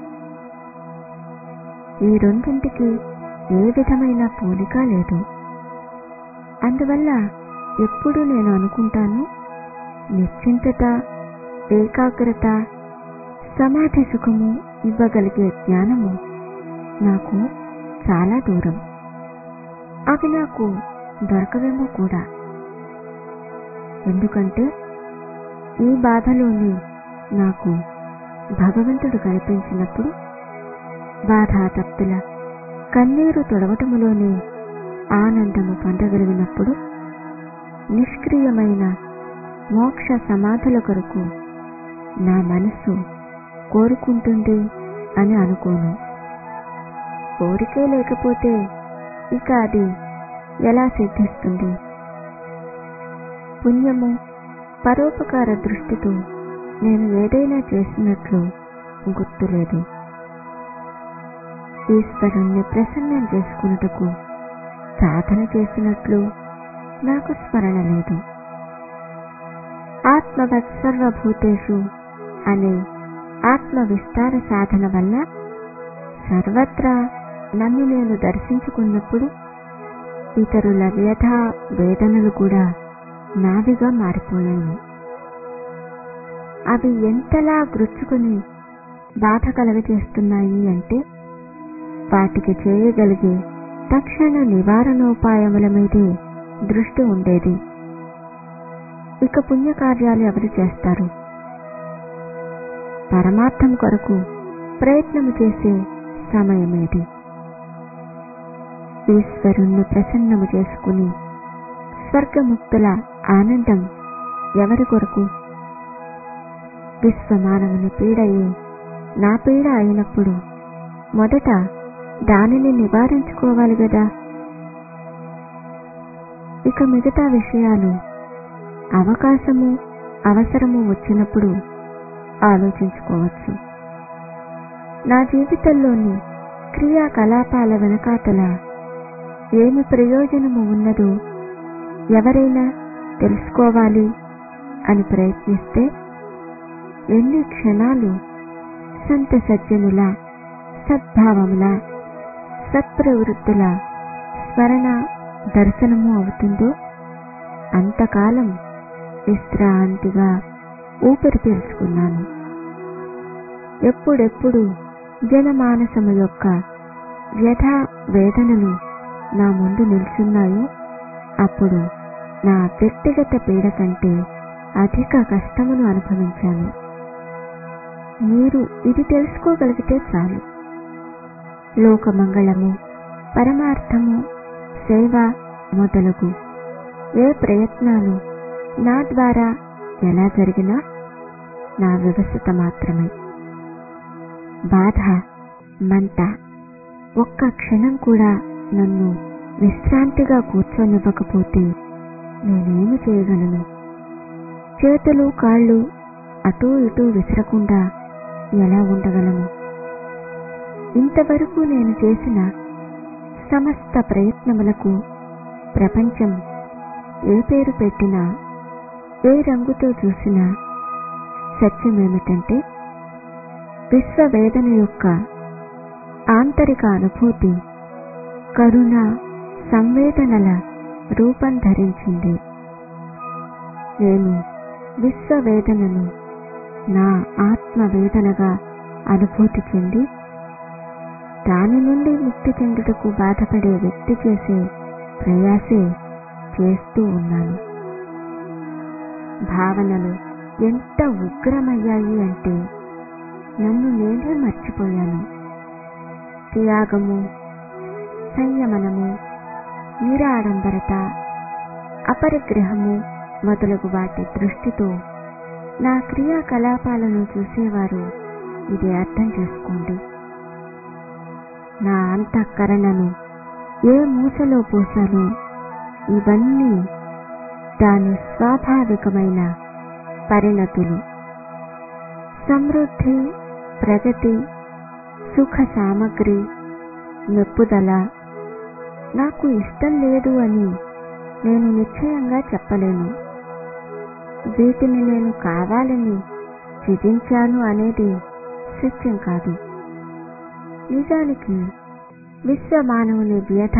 ఈ రెండింటికి ఏ విధమైన పోలిక లేదు. అందువల్ల ఎప్పుడు నేను అనుకుంటాను, నిశ్చింతత, ఏకాగ్రత, సమాధి సుఖము ఇవ్వగలిగే జ్ఞానము నాకు చాలా దూరం. అవి నాకు దొరకవేమో కూడా. ఎందుకంటే ఈ బాధలోనే నాకు భగవంతుడు కనిపించినప్పుడు, బాధాతప్తుల కన్నీరు తొడవటములోనే ఆనందము పొందగలిగినప్పుడు, నిష్క్రియమైన మోక్ష సమాధుల కొరకు నా మనస్సు కోరుకుంటుంది అని అనుకోను. కోరికే లేకపోతే ఇక అది ఎలా సిద్ధిస్తుంది? పుణ్యము, పరోపకార దృష్టితో నేను ఏదైనా చేసినట్లు గుర్తులేదు. ఈశ్వరుణ్ణి ప్రసన్నం చేసుకున్నటకు సాధన చేసినట్లు నాకు స్మరణ లేదు. ఆత్మవత్ సర్వభూతేషు అనే ఆత్మ విస్తార సాధన వల్ల సర్వత్రా నన్ను నేను దర్శించుకున్నప్పుడు ఇతరుల వ్యధ వేదనలు కూడా నావిగా మారిపోయాయి. అవి ఎంతలా గ్రుచ్చుకుని బాధ కలగజేస్తున్నాయి అంటే వాటికి చేయగలిగే తక్షణ నివారణోపాయముల మీదే దృష్టి ఉండేది. ఇక పుణ్యకార్యాలు ఎవరు చేస్తారు? పరమార్థం కొరకు ప్రయత్నము చేసే సమయమేది. ఈశ్వరుణ్ణి ప్రసన్నము చేసుకుని స్వర్గముక్తుల ఆనందం ఎవరి కొరకు? విశ్వమానవుని పీడయే నా పీడ అయినప్పుడు మొదట దానిని నివారించుకోవాలి గదా. ఇక మిగతా విషయాలు అవకాశము, అవసరము వచ్చినప్పుడు ఆలోచించుకోవచ్చు. నా జీవితంలోని క్రియాకలాపాల వెనకాతల ఏమి ప్రయోజనము ఉన్నదో ఎవరైనా తెలుసుకోవాలి అని ప్రయత్నిస్తే ఎన్ని క్షణాలు సంత సజ్జనుల, సద్భావముల, సత్ప్రవృత్తుల స్మరణ దర్శనము అవుతుందో అంతకాలం విశ్రాంతిగా ఊపిరి పీల్చుకున్నాను. ఎప్పుడెప్పుడు జనమానసము యొక్క వ్యధ వేదనలు నా ముందు నిల్చున్నాయో అప్పుడు నా వ్యక్తిగత పీడ కంటే అధిక కష్టమును అనుభవించాను. మీరు ఇది తెలుసుకోగలిగితే చాలు. లోకమంగళము, పరమార్థము, సేవ మొదలగు ఏ ప్రయత్నాలు నా ద్వారా ఎలా జరిగినా నా వ్యవస్థ మాత్రమే. బాధ, మంట ఒక్క క్షణం కూడా నన్ను విశ్రాంతిగా కూర్చొనివ్వకపోతే నేనేమి చేయగలను? చేతులు కాళ్ళు అటూ ఇటూ విసరకుండా ఎలా ఉండగలను? ఇంతవరకు నేను చేసిన సమస్త ప్రయత్నములకు ప్రపంచం ఏ పేరు పెట్టినా, ఏ రంగుతో చూసినా సత్యమేమిటంటే విశ్వవేదన యొక్క ఆంతరిక అనుభూతి కరుణ సంవేదనల రూపం ధరించింది. నేను దాని నుండి ముక్తి చెందుటకు బాధపడే వ్యక్తి చేసే ప్రయాసే చేస్తూ ఉన్నాను. భావనలు ఎంత ఉగ్రమయ్యాయి అంటే నన్ను నేనే మర్చిపోయాను. త్యాగము, సంయమనము, నిరాడంబరత, అపరిగ్రహము మొదలగు వాటి దృష్టితో నా క్రియాకలాపాలను చూసేవారు ఇది అర్థం చేసుకోండి. నా అంతఃకరణను ఏ మూసలో పోసానో ఇవన్నీ దాని స్వాభావికమైన పరిణతులు. సమృద్ధి, ప్రగతి, సుఖ సామగ్రి, మెప్పుదల నాకు ఇష్టం లేదు అని నేను నిశ్చయంగా చెప్పలేను. వీటిని నేను కావాలని త్యజించాను అనేది సత్యం కాదు. నిజానికి విశ్వమానవుని వ్యధ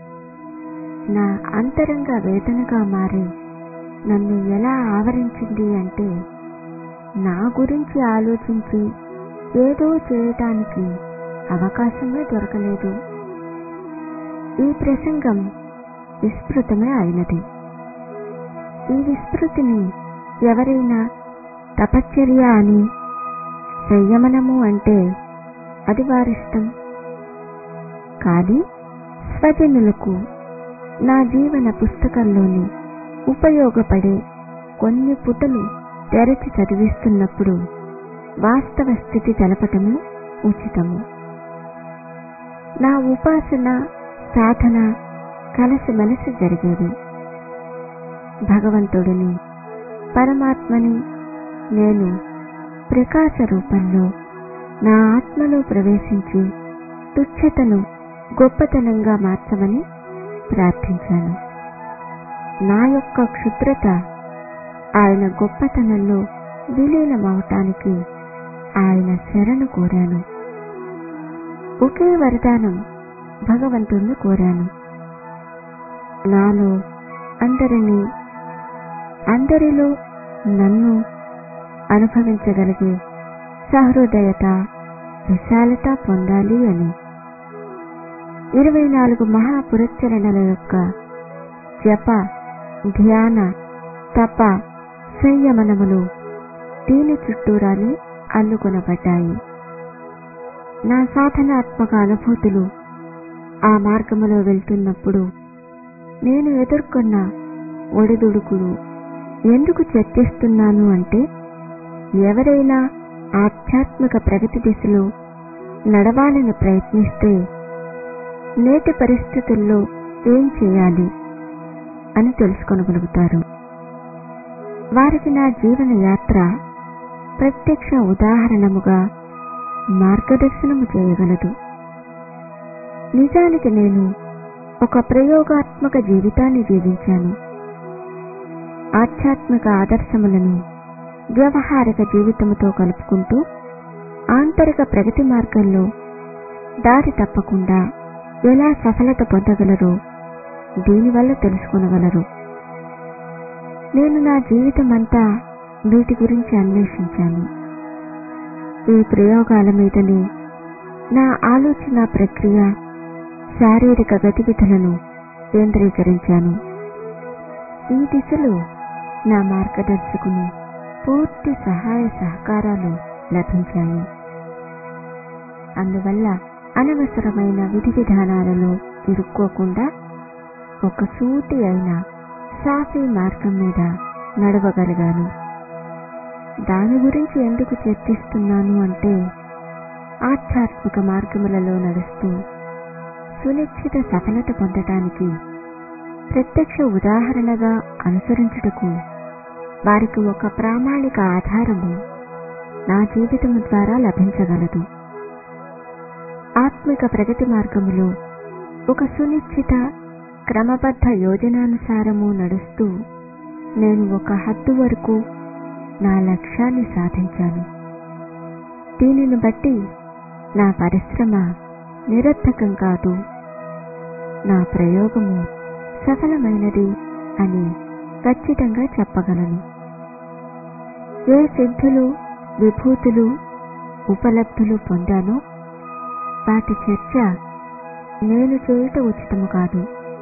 నా అంతరంగ వేదనగా మారి నన్ను ఎలా ఆవరించింది అంటే నా గురించి ఆలోచించి ఏదో చేయటానికి అవకాశమే దొరకలేదు. ఈ ప్రసంగం విస్మృతమే అయినది. ఈ విస్మృతిని ఎవరైనా తపశ్చర్య అని, సంయమనము అంటే అది వారిష్టం. కానీ స్వజనులకు నా జీవన పుస్తకంలోని ఉపయోగపడే కొన్ని పుటలు తెరచి చదివిస్తున్నప్పుడు వాస్తవ స్థితి తెలపటము ఉచితము. నా ఉపాసన, సాధన కలిసిమెలిసి జరిగేవి. భగవంతుడిని, పరమాత్మని నేను ప్రకాశ రూపంలో నా ఆత్మలో ప్రవేశించి తుచ్చతను గొప్పతనంగా మార్చమని ప్రార్థించాను. నా యొక్క క్షుద్రత ఆయన గొప్పతనంలో విలీనమవటానికి ఆయన శరణు కోరాను. ఒకే వరదానం భగవంతుణ్ణి కోరాను. నాలో అందరినీ, అందరిలో నన్ను అనుభవించగలిగే సహృదయత, విశాలత పొందాలి అని. 24 మహాపురస్చరణల యొక్క జప, ధ్యాన, తప, సంయమనములు దీని చుట్టూరాని అల్లుకొనబడ్డాయి. నా సాధనాత్మక అనుభూతులు ఆ మార్గములో వెళ్తున్నప్పుడు నేను ఎదుర్కొన్న ఒడిదుడుకులు ఎందుకు చర్చిస్తున్నాను అంటే ఎవరైనా ఆధ్యాత్మిక ప్రగతి దిశలో నడవాలని ప్రయత్నిస్తే నేటి పరిస్థితుల్లో ఏం చేయాలి అని తెలుసుకొనగలుగుతారు. వారికి నా జీవన యాత్ర ప్రత్యక్ష ఉదాహరణముగా మార్గదర్శనము చేయగలదు. నిజానికి నేను ఒక ప్రయోగాత్మక జీవితాన్ని జీవించాను. ఆధ్యాత్మిక ఆదర్శములను వ్యవహారిక జీవితముతో కలుపుకుంటూ ఆంతరిక ప్రగతి మార్గంలో దారి తప్పకుండా ఎలా సఫలత పొందగలరో దీనివల్ల తెలుసుకొనగలరు. నేను నా జీవితమంతా వీటి గురించి అన్వేషించాను. ఈ ప్రయోగాల మీదనే నా ఆలోచన ప్రక్రియ, శారీరక గతివిధులను కేంద్రీకరించాను. ఈ దిశలో నా మార్గదర్శకుని పూర్తి సహాయ సహకారాలు లభించాయి. అందువల్ల అనవసరమైన విధి విధానాలలో ఇరుక్కోకుండా ఒక సూటి అయిన సాఫీ మార్గం మీద నడవగలిగాను. దాని గురించి ఎందుకు చర్చిస్తున్నాను అంటే ఆధ్యాత్మిక మార్గములలో నడుస్తూ సునిశ్చిత సఫలత పొందటానికి ప్రత్యక్ష ఉదాహరణగా అనుసరించుటకు వారికి ఒక ప్రామాణిక ఆధారము నా జీవితము ద్వారా లభించగలదు. ఆత్మిక ప్రగతి మార్గములో ఒక సునిశ్చిత క్రమబద్ధ యోజనానుసారము నడుస్తూ నేను ఒక హద్దు వరకు నా లక్ష్యాన్ని సాధించాను. దీనిని బట్టి నా పరిశ్రమ నిరర్థకం కాదు, నా ప్రయోగము సఫలమైనది అని ఖచ్చితంగా చెప్పగలను. ఏ సిద్ధులు, విభూతులు, ఉపలబ్ధులు పొందానో వాటి చర్చ నేను చేయుట ఉచితము కాదు.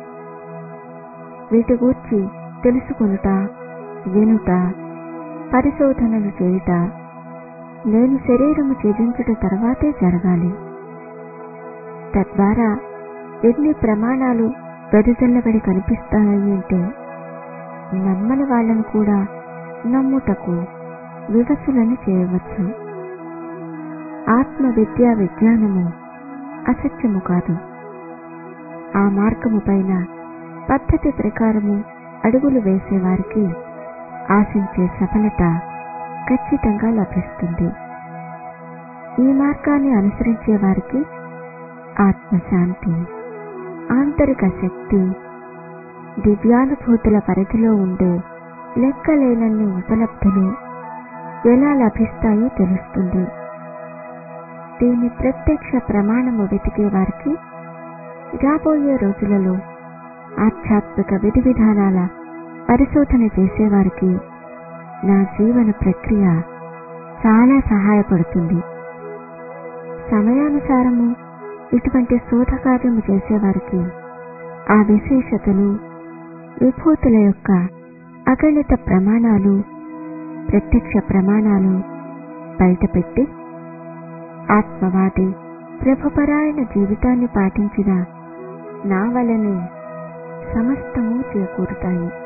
వీటి గూర్చి తెలుసుకొనుట, వినుట, పరిశోధనలు చేయుట నేను శరీరము త్యజించుట తర్వాతే జరగాలి. తద్వారా ఎన్ని ప్రమాణాలు వెదజల్లబడి కనిపిస్తాయి అంటే నమ్మని వాళ్ళను కూడా నమ్ముటకు వివసులను చేయవచ్చు. ఆత్మ విద్యా విజ్ఞానము అసత్యము కాదు. ఆ మార్గము పైన పద్ధతి ప్రకారము అడుగులు వేసేవారికి ఆశించే సఫలత ఖచ్చితంగా లభిస్తుంది. ఈ మార్గాన్ని అనుసరించే వారికి ఆత్మశాంతి, ఆంతరిక శక్తి, దివ్యానుభూతుల పరిధిలో ఉండే లెక్కలేనన్ని ఉపలబ్ధులు ఎలా లభిస్తాయో తెలుస్తుంది. దీని ప్రత్యక్ష ప్రమాణము వెతికే వారికి, రాబోయే రోజులలో ఆధ్యాత్మిక విధి విధానాల పరిశోధన చేసేవారికి నా జీవన ప్రక్రియ చాలా సహాయపడుతుంది. సమయానుసారము ఇటువంటి శోధకార్యము చేసేవారికి ఆ విశేషతలు, విభూతుల యొక్క అగణిత ప్రమాణాలు, ప్రత్యక్ష ప్రమాణాలు బయటపెట్టి ఆత్మవాది ప్రభుపరాయణ జీవితాన్ని పాటించిన నా వలనే సమస్తము చేకూరుతాయి.